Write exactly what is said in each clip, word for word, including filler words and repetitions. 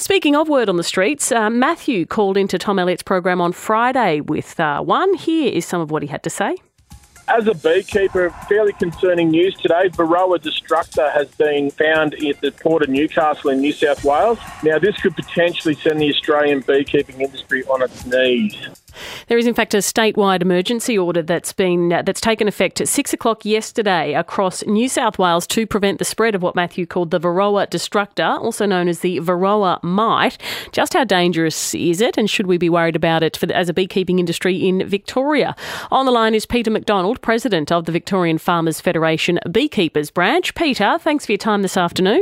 Speaking of word on the streets, uh, Matthew called into Tom Elliott's program on Friday with uh, one. Here is some of what he had to say. As a beekeeper, fairly concerning news today. Varroa destructor has been found at the Port of Newcastle in New South Wales. Now, this could potentially send the Australian beekeeping industry on its knees. There is, in fact, a statewide emergency order that's been uh, that's taken effect at six o'clock yesterday across New South Wales to prevent the spread of what Matthew called the Varroa destructor, also known as the Varroa mite. Just how dangerous is it, and should we be worried about it for the, as a beekeeping industry in Victoria? On the line is Peter McDonald, President of the Victorian Farmers Federation Beekeepers Branch. Peter, thanks for your time this afternoon.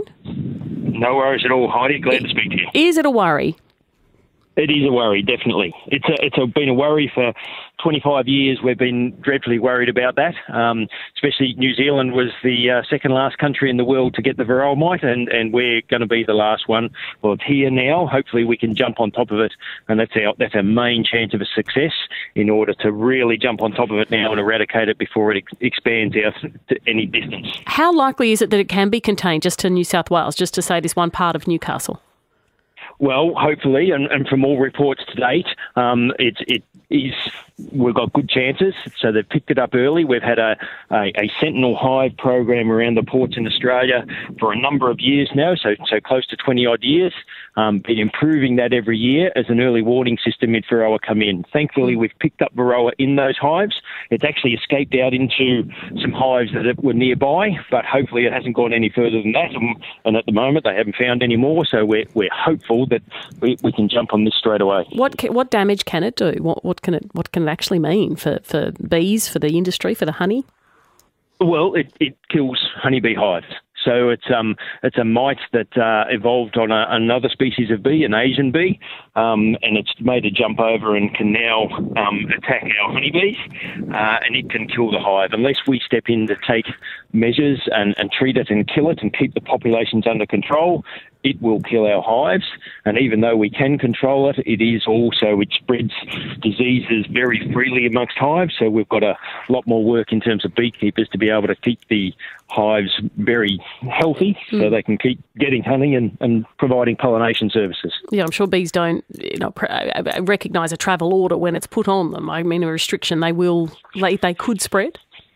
No worries at all, Heidi. Glad it, to speak to you. Is it a worry? It is a worry, definitely. It's a, it's a, been a worry for twenty-five years. We've been dreadfully worried about that. Um, especially New Zealand was the uh, second last country in the world to get the Varroa mite, and, and we're going to be the last one. Well, it's here now. Hopefully we can jump on top of it, and that's our that's our main chance of a success in order to really jump on top of it now and eradicate it before it ex- expands out to any distance. How likely is it that it can be contained just to New South Wales, just to say this one part of Newcastle? Well, hopefully, and, and from all reports to date, um, it, it is. We've got good chances, so they've picked it up early. We've had a, a, a Sentinel Hive program around the ports in Australia for a number of years now, so so close to twenty odd years. Um, been improving that every year as an early warning system if Varroa come in. Thankfully, we've picked up Varroa in those hives. It's actually escaped out into some hives that were nearby, but hopefully it hasn't gone any further than that. And, and at the moment, they haven't found any more, so we're we're hopeful that we, we can jump on this straight away. What ca- what damage can it do? What what can it what can it actually mean for, for bees, for the industry, for the honey? Well, it, it kills honeybee hives. So it's um it's a mite that uh, evolved on a, another species of bee, an Asian bee, um, and it's made a jump over and can now um, attack our honeybees, uh, and it can kill the hive. Unless we step in to take measures and, and treat it and kill it and keep the populations under control, it will kill our hives. And even though we can control it, it is also, it spreads diseases very freely amongst hives. So we've got a lot more work in terms of beekeepers to be able to keep the hives very healthy mm. so they can keep getting honey and, and providing pollination services. Yeah, I'm sure bees don't you know, recognise a travel order when it's put on them. I mean, a restriction, they will, they, they could spread.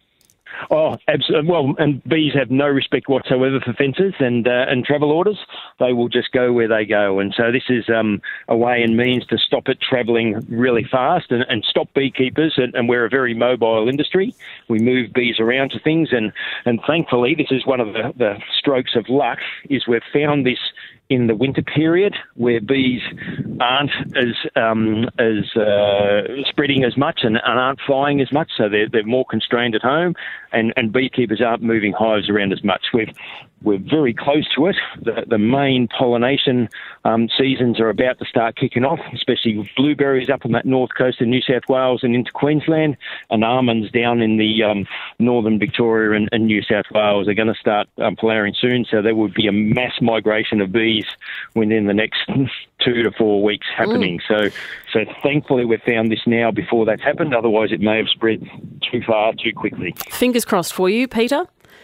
Oh, absolutely. Well, and bees have no respect whatsoever for fences and uh, and travel orders. They will just go where they go. And so this is um, a way and means to stop it travelling really fast and, and stop beekeepers. And, and we're a very mobile industry. We move bees around to things. And, and thankfully, this is one of the, the strokes of luck, is we've found this in the winter period where bees aren't as um, as uh, spreading as much and, and aren't flying as much, so they're, they're more constrained at home, and, and beekeepers aren't moving hives around as much. We've, we're very close to it. The, the main pollination um, seasons are about to start kicking off, especially with blueberries up on that north coast of New South Wales and into Queensland, and almonds down in the um, northern Victoria and, and New South Wales are going to start um, flowering soon, so there will be a mass migration of bees within the next two to four weeks happening. Mm. So so thankfully we've found this now before that's happened. Otherwise it may have spread too far, too quickly. Fingers crossed for you, Peter.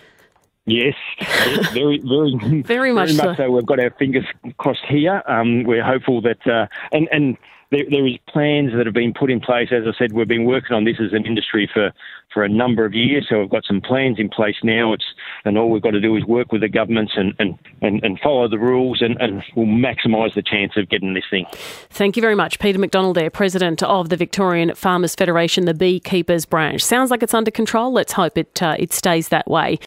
Yes, very, very, very, very much, very much so. so. We've got our fingers crossed here. Um, we're hopeful that, uh, and, and there, there is plans that have been put in place. As I said, we've been working on this as an industry for, for a number of years, so we've got some plans in place now. It's and all we've got to do is work with the governments and, and, and, and follow the rules, and, and we'll maximise the chance of getting this thing. Thank you very much, Peter McDonald there, President of the Victorian Farmers Federation, the Beekeepers Branch. Sounds like it's under control. Let's hope it uh, it stays that way.